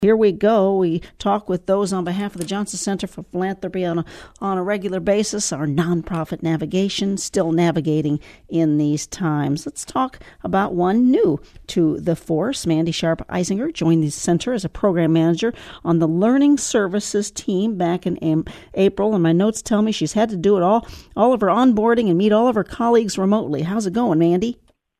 Here we go. We talk with those on behalf of the Johnson Center for Philanthropy on a regular basis, our nonprofit navigation, still navigating in these times. Let's talk about one new to the force. Mandy Sharp Eisinger joined the center as a program manager on the Learning Services team back in April, and my notes tell me she's had to do it all of her onboarding and meet all of her colleagues remotely. How's it going, Mandy?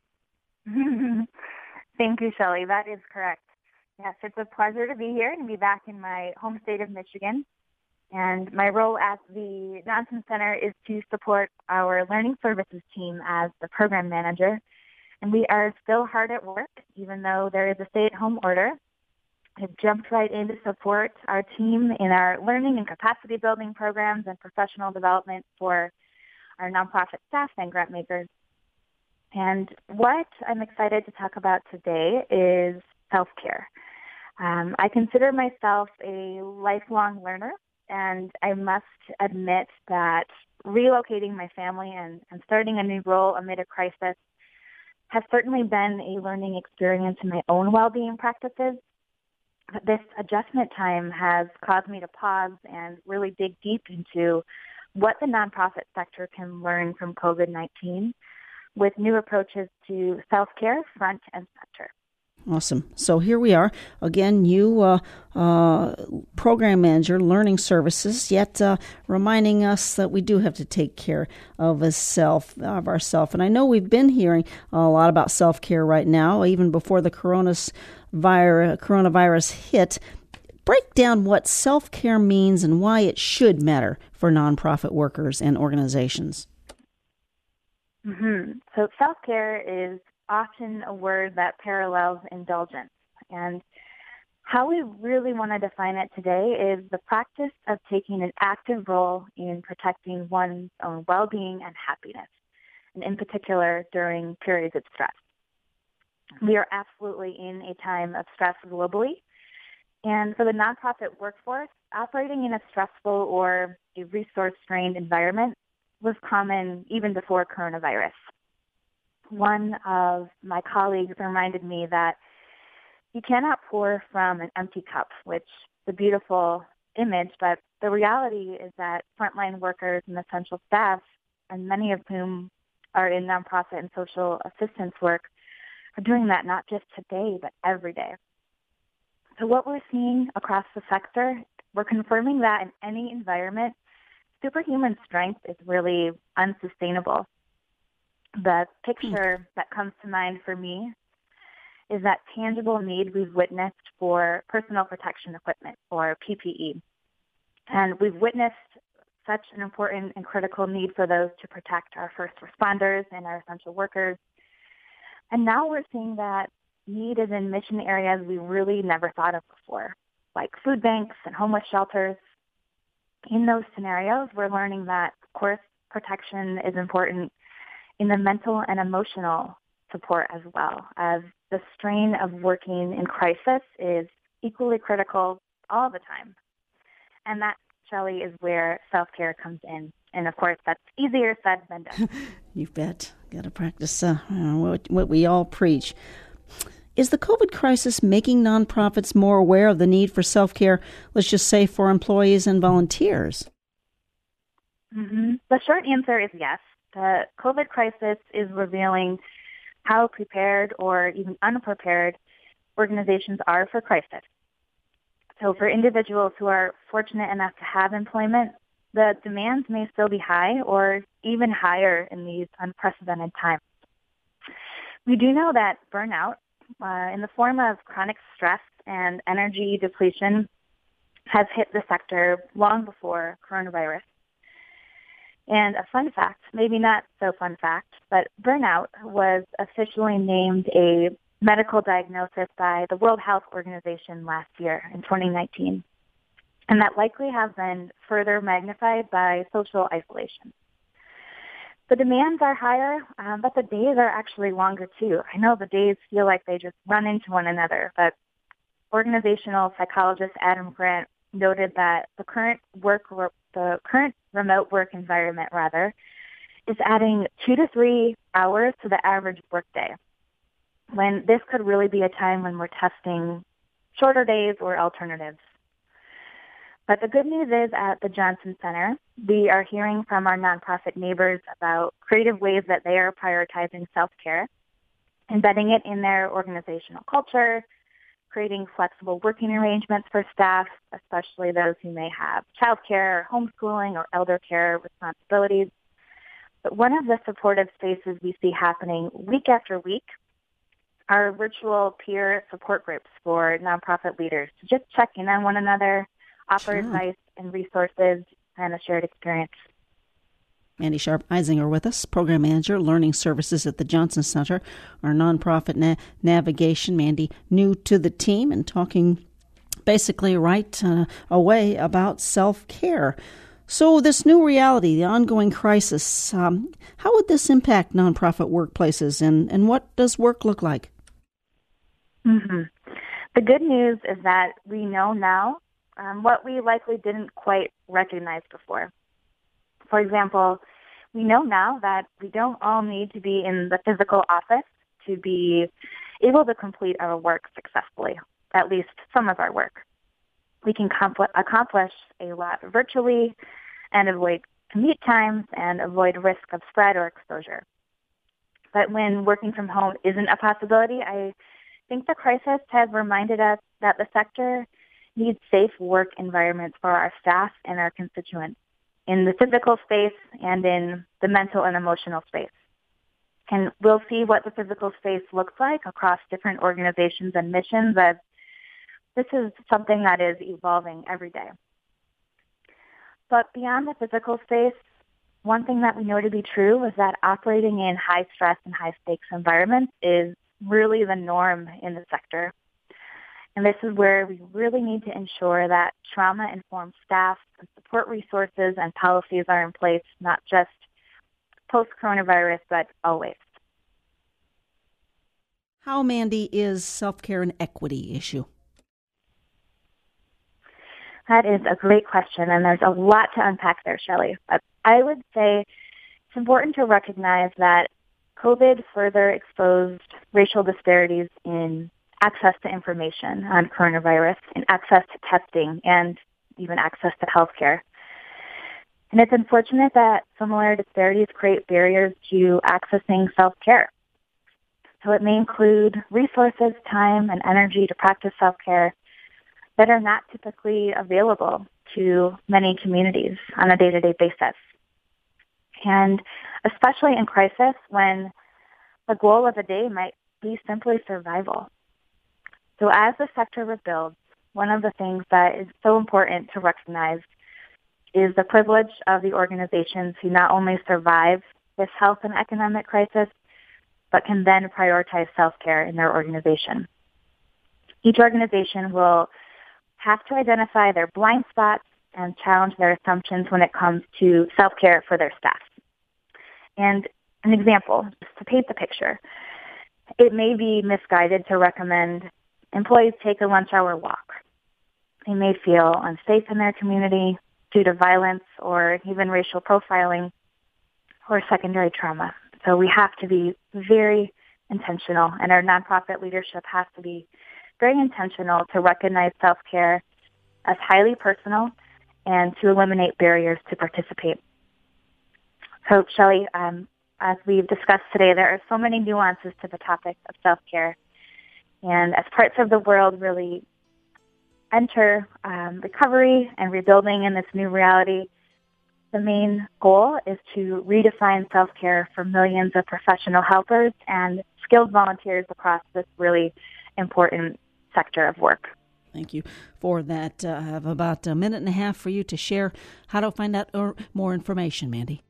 Thank you, Shelley. That is correct. Yes, it's a pleasure to be here and be back in my home state of Michigan. And my role at the Johnson Center is to support our learning services team as the program manager. And we are still hard at work, even though there is a stay-at-home order. I've jumped right in to support our team in our learning and capacity building programs and professional development for our nonprofit staff and grant makers. And what I'm excited to talk about today is self-care. I consider myself a lifelong learner, and I must admit that relocating my family and starting a new role amid a crisis has certainly been a learning experience in my own well-being practices. But this adjustment time has caused me to pause and really dig deep into what the nonprofit sector can learn from COVID-19 with new approaches to self-care front and center. Awesome. So here we are. Again, you program manager, learning services, yet reminding us that we do have to take care of ourselves. And I know we've been hearing a lot about self-care right now, even before the coronavirus hit. Break down what self-care means and why it should matter for nonprofit workers and organizations. Mm-hmm. So self-care is often a word that parallels indulgence. And how we really want to define it today is the practice of taking an active role in protecting one's own well-being and happiness, and in particular during periods of stress. We are absolutely in a time of stress globally, and for the nonprofit workforce, operating in a stressful or a resource-strained environment was common even before coronavirus. One of my colleagues reminded me that you cannot pour from an empty cup, which is a beautiful image, but the reality is that frontline workers and essential staff, and many of whom are in nonprofit and social assistance work, are doing that not just today, but every day. So what we're seeing across the sector, we're confirming that in any environment, superhuman strength is really unsustainable. The picture that comes to mind for me is that tangible need we've witnessed for personal protection equipment, or PPE. And we've witnessed such an important and critical need for those to protect our first responders and our essential workers. And now we're seeing that need is in mission areas we really never thought of before, like food banks and homeless shelters. In those scenarios, we're learning that, of course, protection is important in the mental and emotional support as well, as the strain of working in crisis is equally critical all the time. And that, Shelley, is where self-care comes in. And of course, that's easier said than done. You bet. Got to practice what we all preach. Is the COVID crisis making nonprofits more aware of the need for self-care, let's just say, for employees and volunteers? Mm-hmm. The short answer is yes. The COVID crisis is revealing how prepared or even unprepared organizations are for crisis. So for individuals who are fortunate enough to have employment, the demands may still be high or even higher in these unprecedented times. We do know that burnout, in the form of chronic stress and energy depletion, has hit the sector long before coronavirus. And a fun fact, maybe not so fun fact, but burnout was officially named a medical diagnosis by the World Health Organization last year in 2019. And that likely has been further magnified by social isolation. The demands are higher, but the days are actually longer too. I know the days feel like they just run into one another, but organizational psychologist Adam Grant noted that the current remote work environment, is adding 2 to 3 hours to the average workday, when this could really be a time when we're testing shorter days, or alternatives. But the good news is at the Johnson Center, we are hearing from our nonprofit neighbors about creative ways that they are prioritizing self-care, embedding it in their organizational culture, creating flexible working arrangements for staff, especially those who may have childcare, or homeschooling, or elder care responsibilities. But one of the supportive spaces we see happening week after week are virtual peer support groups for nonprofit leaders to just check in on one another, offer advice and resources, and a shared experience. Mandy Sharp-Eisinger with us, Program Manager, Learning Services at the Johnson Center, our nonprofit navigation. Mandy, new to the team and talking basically right away about self-care. So this new reality, the ongoing crisis, how would this impact nonprofit workplaces, and what does work look like? Mm-hmm. The good news is that we know now what we likely didn't quite recognize before. For example, we know now that we don't all need to be in the physical office to be able to complete our work successfully, at least some of our work. We can accomplish a lot virtually and avoid commute times and avoid risk of spread or exposure. But when working from home isn't a possibility, I think the crisis has reminded us that the sector needs safe work environments for our staff and our constituents in the physical space and in the mental and emotional space. And we'll see what the physical space looks like across different organizations and missions, as this is something that is evolving every day. But beyond the physical space, one thing that we know to be true is that operating in high stress and high stakes environments is really the norm in the sector. And this is where we really need to ensure that trauma-informed staff and support resources and policies are in place, not just post-coronavirus, but always. How, Mandy, is self-care an equity issue? That is a great question, and there's a lot to unpack there, Shelley. But I would say it's important to recognize that COVID further exposed racial disparities in access to information on coronavirus, and access to testing, and even access to healthcare. And it's unfortunate that similar disparities create barriers to accessing self-care. So it may include resources, time, and energy to practice self-care that are not typically available to many communities on a day-to-day basis. And especially in crisis, when the goal of the day might be simply survival. So as the sector rebuilds, one of the things that is so important to recognize is the privilege of the organizations who not only survive this health and economic crisis, but can then prioritize self-care in their organization. Each organization will have to identify their blind spots and challenge their assumptions when it comes to self-care for their staff. And an example, just to paint the picture, it may be misguided to recommend employees take a lunch hour walk. They may feel unsafe in their community due to violence or even racial profiling or secondary trauma. So we have to be very intentional, and our nonprofit leadership has to be very intentional to recognize self-care as highly personal and to eliminate barriers to participate. So, Shelley, as we've discussed today, there are so many nuances to the topic of self-care. And as parts of the world really enter recovery and rebuilding in this new reality, the main goal is to redefine self-care for millions of professional helpers and skilled volunteers across this really important sector of work. Thank you for that. I have about a minute and a half for you to share how to find out more information, Mandy.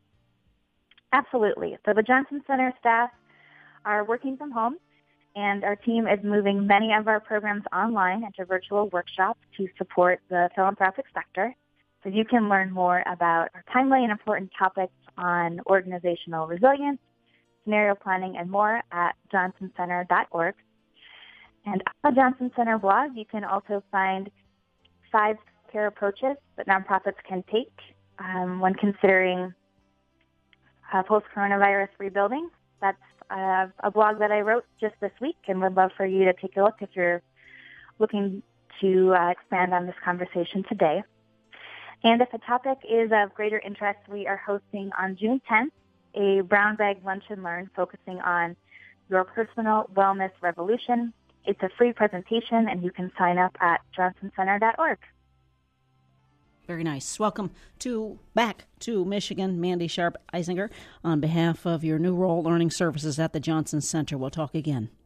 Absolutely. So the Johnson Center staff are working from home, and our team is moving many of our programs online into virtual workshops to support the philanthropic sector. So you can learn more about our timely and important topics on organizational resilience, scenario planning, and more at johnsoncenter.org. And on the Johnson Center blog, you can also find 5 care approaches that nonprofits can take when considering post-coronavirus rebuilding. That's a blog that I wrote just this week and would love for you to take a look if you're looking to expand on this conversation today. And if a topic is of greater interest, we are hosting on June 10th a Brown Bag Lunch and Learn focusing on your personal wellness revolution. It's a free presentation, and you can sign up at johnsoncenter.org. Very nice. Welcome back to Michigan, Mandy Sharp Eisinger, on behalf of your new role learning services at the Johnson Center. We'll talk again.